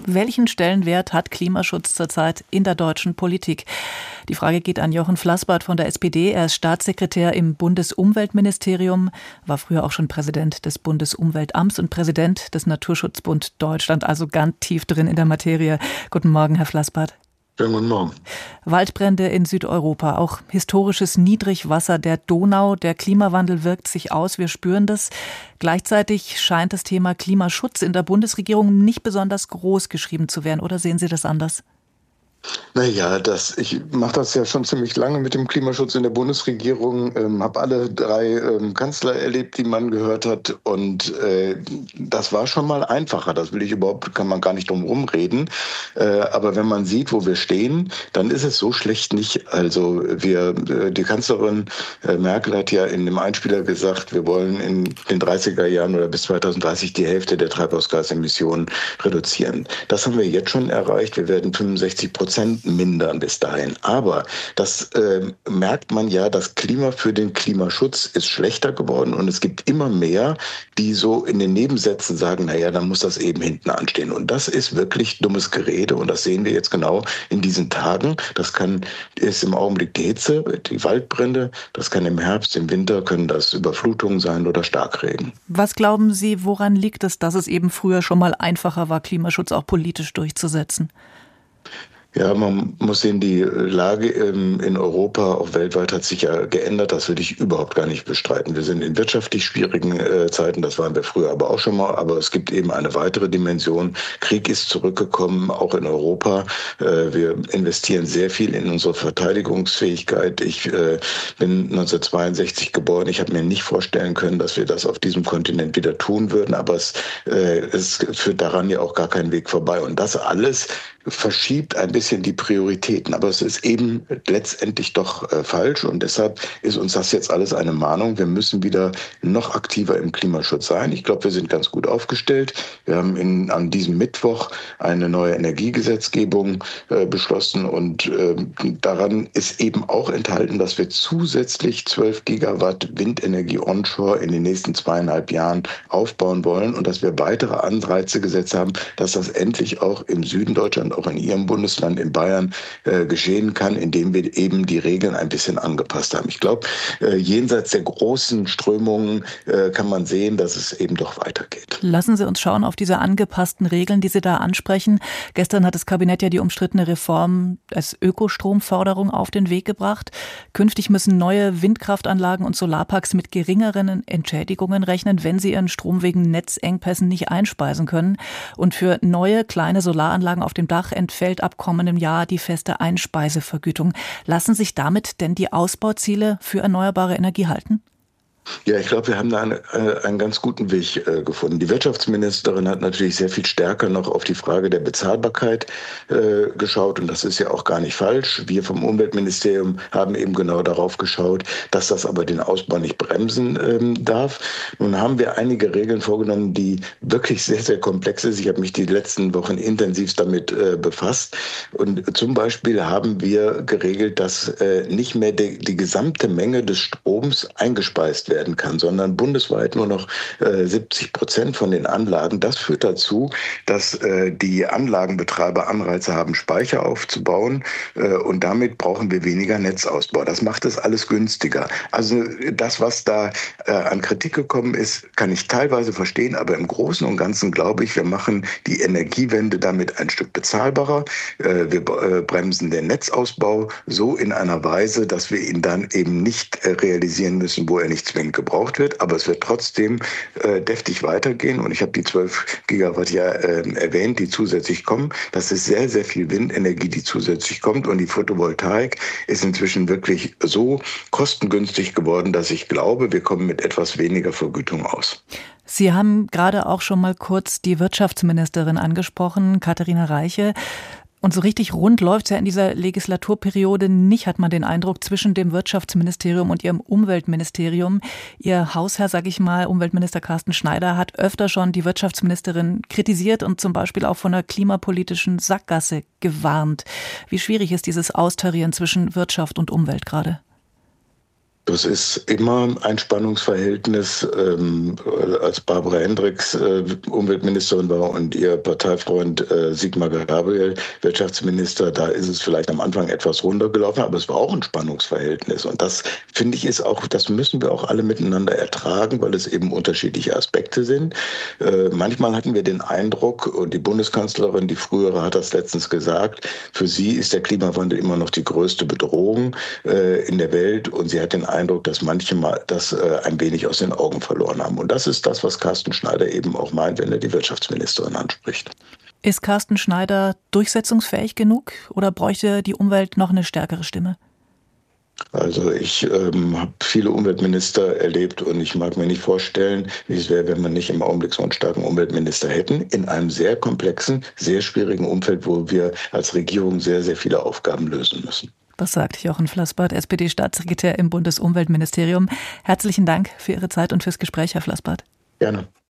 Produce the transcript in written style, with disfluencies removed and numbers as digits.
Welchen Stellenwert hat Klimaschutz zurzeit in der deutschen Politik? Die Frage geht an Jochen Flassbart von der SPD. Er ist Staatssekretär im Bundesumweltministerium, war früher auch schon Präsident des Bundesumweltamts und Präsident des Naturschutzbund Deutschland, also ganz tief drin in der Materie. Guten Morgen, Herr Flassbart. Schönen guten Morgen. Waldbrände in Südeuropa, auch historisches Niedrigwasser der Donau. Der Klimawandel wirkt sich aus, wir spüren das. Gleichzeitig scheint das Thema Klimaschutz in der Bundesregierung nicht besonders groß geschrieben zu werden. Oder sehen Sie das anders? Naja, ich mache das ja schon ziemlich lange mit dem Klimaschutz in der Bundesregierung, habe alle drei Kanzler erlebt, die man gehört hat, und das war schon mal einfacher. Kann man gar nicht drum rumreden. Aber wenn man sieht, wo wir stehen, dann ist es so schlecht nicht. Also die Kanzlerin Merkel hat ja in dem Einspieler gesagt, wir wollen in den 30er Jahren oder bis 2030 die Hälfte der Treibhausgasemissionen reduzieren. Das haben wir jetzt schon erreicht. Wir werden 65% mindern bis dahin. Aber das merkt man ja, das Klima für den Klimaschutz ist schlechter geworden, und es gibt immer mehr, die so in den Nebensätzen sagen, naja, dann muss das eben hinten anstehen. Und das ist wirklich dummes Gerede, und das sehen wir jetzt genau in diesen Tagen. Ist im Augenblick die Hitze, die Waldbrände, das kann im Herbst, im Winter können das Überflutungen sein oder Starkregen. Was glauben Sie, woran liegt es, dass es eben früher schon mal einfacher war, Klimaschutz auch politisch durchzusetzen? Ja, man muss sehen, die Lage in Europa, auch weltweit, hat sich ja geändert. Das will ich überhaupt gar nicht bestreiten. Wir sind in wirtschaftlich schwierigen Zeiten, das waren wir früher aber auch schon mal. Aber es gibt eben eine weitere Dimension. Krieg ist zurückgekommen, auch in Europa. Wir investieren sehr viel in unsere Verteidigungsfähigkeit. Ich bin 1962 geboren. Ich habe mir nicht vorstellen können, dass wir das auf diesem Kontinent wieder tun würden. Aber es führt daran ja auch gar keinen Weg vorbei. Und das alles verschiebt ein bisschen die Prioritäten. Aber es ist eben letztendlich doch falsch, und deshalb ist uns das jetzt alles eine Mahnung. Wir müssen wieder noch aktiver im Klimaschutz sein. Ich glaube, wir sind ganz gut aufgestellt. Wir haben an diesem Mittwoch eine neue Energiegesetzgebung beschlossen, und daran ist eben auch enthalten, dass wir zusätzlich 12 Gigawatt Windenergie onshore in den nächsten 2,5 Jahren aufbauen wollen, und dass wir weitere Anreize gesetzt haben, dass das endlich auch im Süden Deutschlands, auch in Ihrem Bundesland, in Bayern, geschehen kann, indem wir eben die Regeln ein bisschen angepasst haben. Ich glaube, jenseits der großen Strömungen kann man sehen, dass es eben doch weitergeht. Lassen Sie uns schauen auf diese angepassten Regeln, die Sie da ansprechen. Gestern hat das Kabinett ja die umstrittene Reform als Ökostromförderung auf den Weg gebracht. Künftig müssen neue Windkraftanlagen und Solarparks mit geringeren Entschädigungen rechnen, wenn sie ihren Strom wegen Netzengpässen nicht einspeisen können. Und für neue kleine Solaranlagen auf dem Dach entfällt ab kommendem Jahr die feste Einspeisevergütung. Lassen sich damit denn die Ausbauziele für erneuerbare Energie halten? Ja, ich glaube, wir haben da einen ganz guten Weg gefunden. Die Wirtschaftsministerin hat natürlich sehr viel stärker noch auf die Frage der Bezahlbarkeit geschaut, und das ist ja auch gar nicht falsch. Wir vom Umweltministerium haben eben genau darauf geschaut, dass das aber den Ausbau nicht bremsen darf. Nun haben wir einige Regeln vorgenommen, die wirklich sehr, sehr komplex sind. Ich habe mich die letzten Wochen intensivst damit befasst, und zum Beispiel haben wir geregelt, dass nicht mehr die gesamte Menge des Stroms eingespeist werden kann, sondern bundesweit nur noch 70% von den Anlagen. Das führt dazu, dass die Anlagenbetreiber Anreize haben, Speicher aufzubauen, und damit brauchen wir weniger Netzausbau. Das macht es alles günstiger. Also das, was da an Kritik gekommen ist, kann ich teilweise verstehen, aber im Großen und Ganzen glaube ich, wir machen die Energiewende damit ein Stück bezahlbarer. Wir bremsen den Netzausbau so in einer Weise, dass wir ihn dann eben nicht realisieren müssen, wo er nicht zwingend gebraucht wird, aber es wird trotzdem deftig weitergehen, und ich habe die 12 Gigawatt ja erwähnt, die zusätzlich kommen. Das ist sehr, sehr viel Windenergie, die zusätzlich kommt, und die Photovoltaik ist inzwischen wirklich so kostengünstig geworden, dass ich glaube, wir kommen mit etwas weniger Vergütung aus. Sie haben gerade auch schon mal kurz die Wirtschaftsministerin angesprochen, Katharina Reiche. Und so richtig rund läuft es ja in dieser Legislaturperiode nicht, hat man den Eindruck, zwischen dem Wirtschaftsministerium und ihrem Umweltministerium. Ihr Hausherr, sage ich mal, Umweltminister Carsten Schneider, hat öfter schon die Wirtschaftsministerin kritisiert und zum Beispiel auch von einer klimapolitischen Sackgasse gewarnt. Wie schwierig ist dieses Austarieren zwischen Wirtschaft und Umwelt gerade? Das ist immer ein Spannungsverhältnis. Als Barbara Hendricks Umweltministerin war und ihr Parteifreund Sigmar Gabriel Wirtschaftsminister, da ist es vielleicht am Anfang etwas runtergelaufen, aber es war auch ein Spannungsverhältnis. Und das, finde ich, ist auch, das müssen wir auch alle miteinander ertragen, weil es eben unterschiedliche Aspekte sind. Manchmal hatten wir den Eindruck, und die Bundeskanzlerin, die frühere, hat das letztens gesagt, für sie ist der Klimawandel immer noch die größte Bedrohung in der Welt, und sie hat den Eindruck, dass manche mal das ein wenig aus den Augen verloren haben. Und das ist das, was Carsten Schneider eben auch meint, wenn er die Wirtschaftsministerin anspricht. Ist Carsten Schneider durchsetzungsfähig genug oder bräuchte die Umwelt noch eine stärkere Stimme? Also ich habe viele Umweltminister erlebt und ich mag mir nicht vorstellen, wie es wäre, wenn wir nicht im Augenblick so einen starken Umweltminister hätten, in einem sehr komplexen, sehr schwierigen Umfeld, wo wir als Regierung sehr, sehr viele Aufgaben lösen müssen. Das sagt Jochen Flassbart, SPD-Staatssekretär im Bundesumweltministerium. Herzlichen Dank für Ihre Zeit und fürs Gespräch, Herr Flassbart. Gerne.